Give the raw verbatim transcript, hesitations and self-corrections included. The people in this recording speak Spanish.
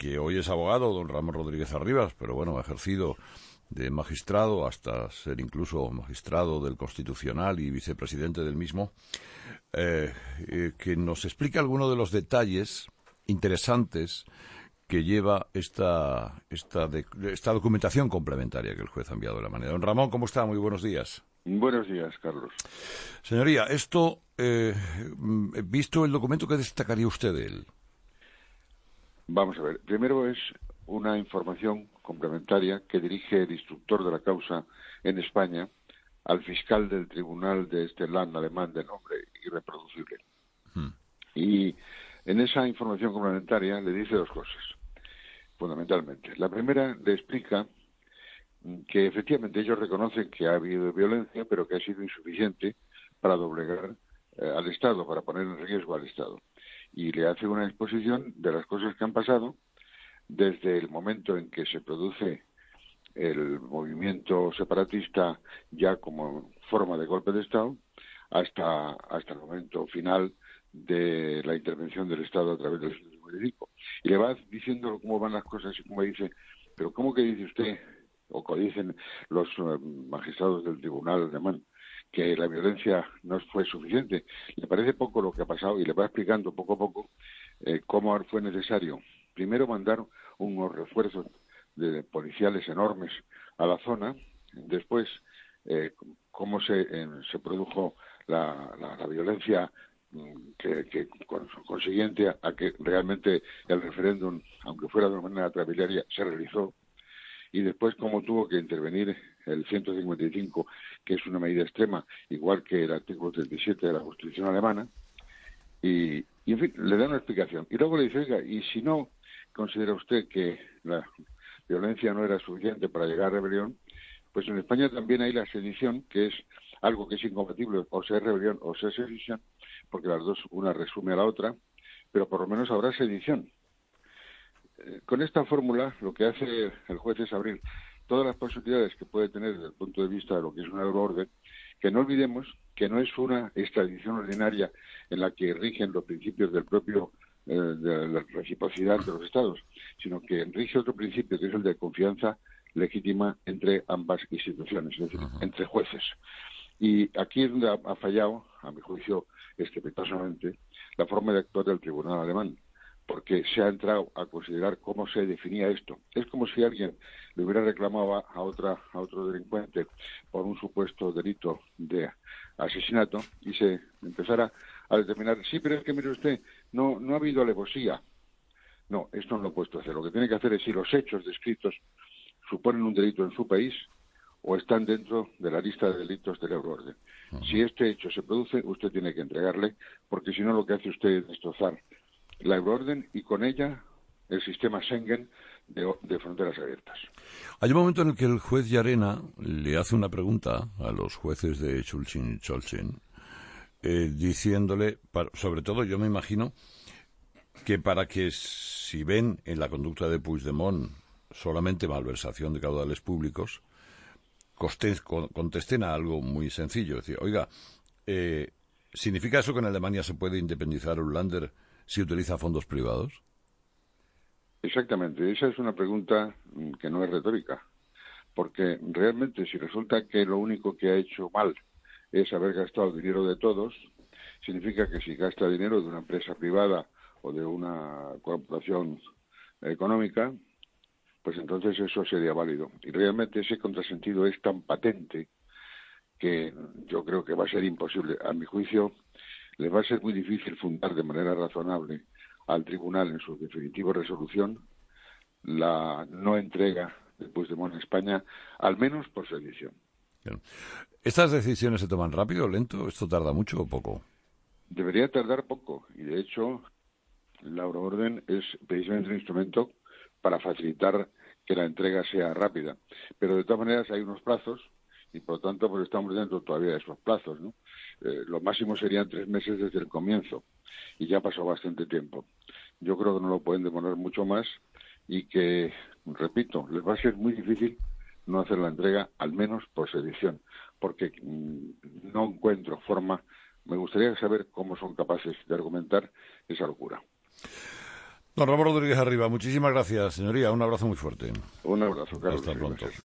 que hoy es abogado, don Ramón Rodríguez Arribas, pero bueno, ha ejercido de magistrado hasta ser incluso magistrado del Constitucional y vicepresidente del mismo, eh, eh, que nos explique algunos de los detalles interesantes que lleva esta, esta, de, esta documentación complementaria que el juez ha enviado de la manera. Don Ramón, ¿cómo está? Muy buenos días. Buenos días, Carlos. Señoría, esto, eh, visto el documento, ¿qué destacaría usted de él? Vamos a ver. Primero es una información complementaria que dirige el instructor de la causa en España al fiscal del tribunal de este land alemán de nombre irreproducible. Hmm. Y en esa información complementaria le dice dos cosas, fundamentalmente. La primera le explica que efectivamente ellos reconocen que ha habido violencia, pero que ha sido insuficiente para doblegar eh, al Estado, para poner en riesgo al Estado. Y le hace una exposición de las cosas que han pasado desde el momento en que se produce el movimiento separatista ya como forma de golpe de Estado hasta, hasta el momento final de la intervención del Estado a través del ciento cincuenta y cinco. Y le va diciendo cómo van las cosas y cómo dice, pero ¿cómo que dice usted, o como dicen los uh, magistrados del tribunal alemán, que la violencia no fue suficiente? Le parece poco lo que ha pasado y le va explicando poco a poco eh, cómo fue necesario primero mandar unos refuerzos de policiales enormes a la zona, después eh, cómo se, eh, se produjo la, la, la violencia que, que con, consiguiente a, a que realmente el referéndum, aunque fuera de una manera atrabiliaria, se realizó, y después cómo tuvo que intervenir el ciento cincuenta y cinco, que es una medida extrema, igual que el artículo treinta y siete de la Constitución alemana, y, y en fin, le da una explicación. Y luego le dice, oiga, y si no considera usted que la violencia no era suficiente para llegar a rebelión, pues en España también hay la sedición, que es algo que es incompatible, o sea rebelión o sea sedición, porque las dos, una resume a la otra, pero por lo menos habrá sedición. Eh, con esta fórmula lo que hace el juez es abrir todas las posibilidades que puede tener desde el punto de vista de lo que es una euroorden, que no olvidemos que no es una extradición ordinaria en la que rigen los principios del propio eh, de la reciprocidad de los Estados, sino que rige otro principio, que es el de confianza legítima entre ambas instituciones, es decir, uh-huh. entre jueces. Y aquí es donde ha, ha fallado, a mi juicio, estrepitosamente, la forma de actuar del tribunal alemán, porque se ha entrado a considerar cómo se definía esto. Es como si alguien le hubiera reclamado a, a, otra, a otro delincuente por un supuesto delito de asesinato y se empezara a determinar, sí, pero es que mire usted, no, no ha habido alevosía. No, esto no lo ha puesto a hacer. Lo que tiene que hacer es si los hechos descritos suponen un delito en su país o están dentro de la lista de delitos del euroorden. Uh-huh. Si este hecho se produce, usted tiene que entregarle, porque si no lo que hace usted es destrozar la euroorden y con ella el sistema Schengen de, de fronteras abiertas. Hay un momento en el que el juez Llarena le hace una pregunta a los jueces de Schleswig-Holstein, eh, diciéndole, para, sobre todo yo me imagino, que para que si ven en la conducta de Puigdemont solamente malversación de caudales públicos, contesten a algo muy sencillo. Es decir, oiga, eh, ¿significa eso que en Alemania se puede independizar un Länder si utiliza fondos privados? Exactamente. Esa es una pregunta que no es retórica. Porque realmente si resulta que lo único que ha hecho mal es haber gastado el dinero de todos, significa que si gasta dinero de una empresa privada o de una corporación económica, pues entonces eso sería válido. Y realmente ese contrasentido es tan patente que yo creo que va a ser imposible. A mi juicio, les va a ser muy difícil fundar de manera razonable al tribunal en su definitiva resolución la no entrega de Puigdemont a España, al menos por sedición. ¿Estas decisiones se toman rápido o lento? ¿Esto tarda mucho o poco? Debería tardar poco, y de hecho la euroorden es precisamente un instrumento para facilitar que la entrega sea rápida. Pero de todas maneras hay unos plazos y por lo tanto pues estamos dentro todavía de esos plazos, ¿no? Eh, lo máximo serían tres meses desde el comienzo y ya pasó bastante tiempo. Yo creo que no lo pueden demorar mucho más y que, repito, les va a ser muy difícil no hacer la entrega, al menos por sedición, porque mmm, no encuentro forma. Me gustaría saber cómo son capaces de argumentar esa locura. Don Ramón Rodríguez Arriba, muchísimas gracias, señoría. Un abrazo muy fuerte. Un abrazo, Carlos. Hasta pronto.